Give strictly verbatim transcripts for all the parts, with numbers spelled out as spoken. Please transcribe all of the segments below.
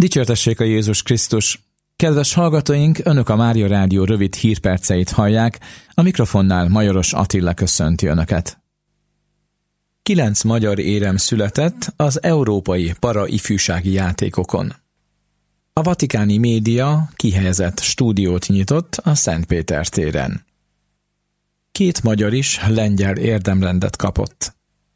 Dicsértessék a Jézus Krisztus! Kedves hallgatóink, Önök a Mária Rádió rövid hírperceit hallják, a mikrofonnál Majoros Attila köszönti Önöket. Kilenc magyar érem született az európai para-ifjúsági játékokon. A vatikáni média kihelyezett stúdiót nyitott a Szentpéter téren. Két magyar is lengyel érdemrendet kapott.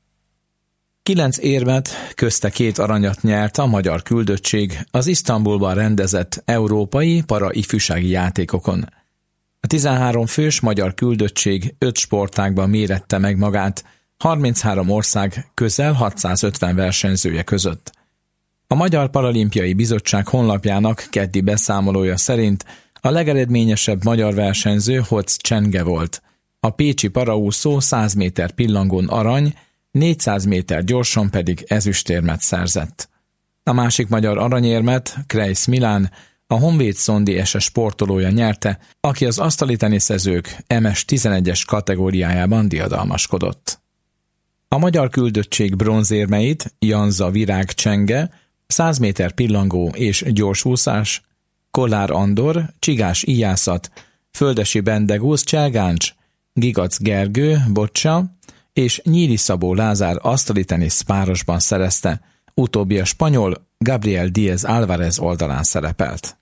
Kilenc érmet, közte két aranyat nyert a magyar küldöttség az Isztambulban rendezett európai para-ifjúsági játékokon. A tizenhárom fős magyar küldöttség öt sportágban mérette meg magát, harminchárom ország közel hatszázötven versenyzője között. A Magyar Paralimpiai Bizottság honlapjának keddi beszámolója szerint a legeredményesebb magyar versenyző Hoc Csenge volt. A pécsi paraúszó száz méter pillangón arany, négyszáz méter gyorsan pedig ezüstérmet szerzett. A másik magyar aranyérmet Kreisz Milán, a Honvéd Szondi es es sportolója nyerte, aki az asztali teniszezők em es tizenegyes kategóriájában diadalmaskodott. A magyar küldöttség bronzérmeit Janza Virág Csenge, száz méter pillangó és gyorsúszás, Kollár Andor, csigás íjászat, Földesi Bendegúz Cselgáncs, Gigac Gergő bocsa és Nyíri Szabó Lázár asztali tenisz párosban szerezte, utóbbi a spanyol Gabriel Díaz Álvarez oldalán szerepelt.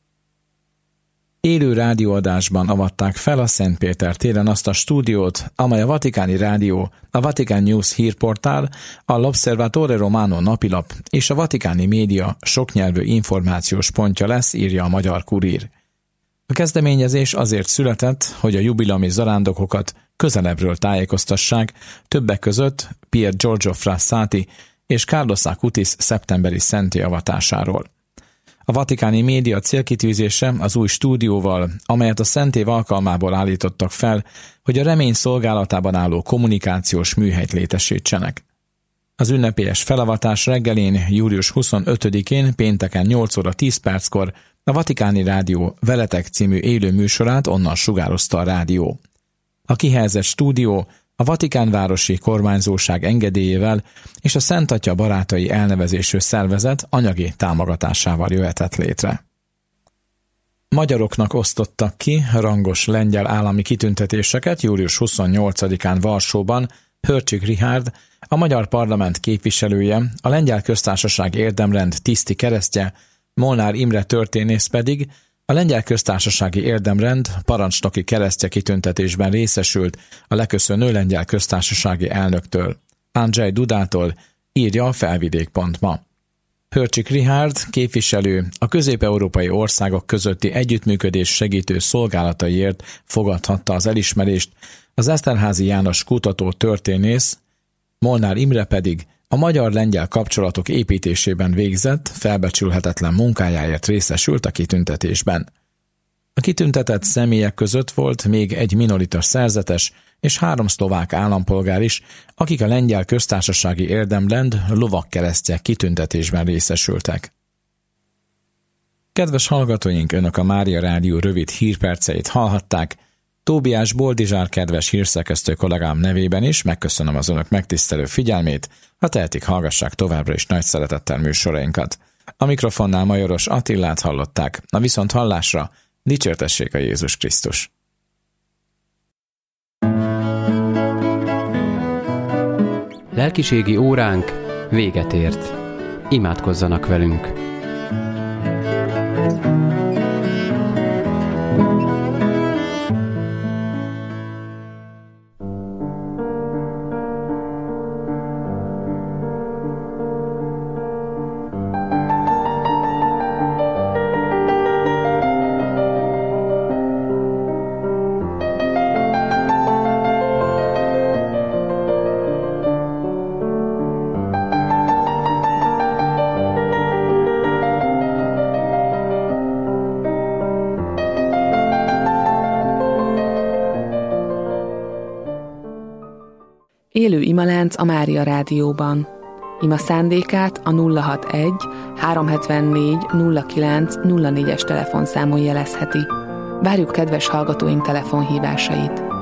Élő rádióadásban avatták fel a Szentpéter téren azt a stúdiót, amely a Vatikáni Rádió, a Vatican News hírportál, a L'Osservatore Romano napilap és a vatikáni média soknyelvű információs pontja lesz, írja a Magyar Kurír. A kezdeményezés azért született, hogy a jubileumi zarándokokat közelebbről tájékoztassák, többek között Pier Giorgio Frassati és Carlos Acutis szeptemberi szentté avatásáról. A vatikáni média célkitűzése az új stúdióval, amelyet a szentév alkalmából állítottak fel, hogy a remény szolgálatában álló kommunikációs műhelyt létesítsenek. Az ünnepélyes felavatás reggelén, július huszonötödikén, pénteken nyolc óra tíz perckor a Vatikáni Rádió Veletek című élő műsorát onnan sugározta a rádió. A kihelyezett stúdió a Vatikánvárosi kormányzóság engedélyével és a Szent Atya barátai elnevezésű szervezet anyagi támogatásával jöhetett létre. Magyaroknak osztottak ki rangos lengyel állami kitüntetéseket július huszonnyolcadikán Varsóban Hörcsik Richárd, a magyar parlament képviselője, a Lengyel Köztársaság érdemrend tiszti keresztje, Molnár Imre történész pedig a Lengyel Köztársasági Érdemrend parancsnoki keresztje kitüntetésben részesült a leköszönő lengyel köztársasági elnöktől, Andrzej Dudától, írja a felvidék pont ma. Hörcsik Richárd képviselő a közép-európai országok közötti együttműködés segítő szolgálataiért fogadhatta az elismerést, az Eszterházy János kutató történész, Molnár Imre pedig a magyar-lengyel kapcsolatok építésében végzett, felbecsülhetetlen munkájáért részesült a kitüntetésben. A kitüntetett személyek között volt még egy minoritas szerzetes és három szlovák állampolgár is, akik a Lengyel Köztársasági Érdemrend lovagkeresztje kitüntetésben részesültek. Kedves hallgatóink, Önök a Mária Rádió rövid hírperceit hallhatták. Tóbiás Boldizsár kedves hírszerkesztő kollégám nevében is megköszönöm az Önök megtisztelő figyelmét, ha tehetik, hallgassák továbbra is nagy szeretettel műsorainkat. A mikrofonnál Majoros Attilát hallották, a viszont hallásra dicsértessék a Jézus Krisztus! Lelkiségi óránk véget ért. Imádkozzanak velünk! Élő imalánc a Mária Rádióban. Ima szándékát a nulla hatvanegy háromszázhetvennégy nulla kilenc nulla négyes telefonszámon jelezheti. Várjuk kedves hallgatóink telefonhívásait.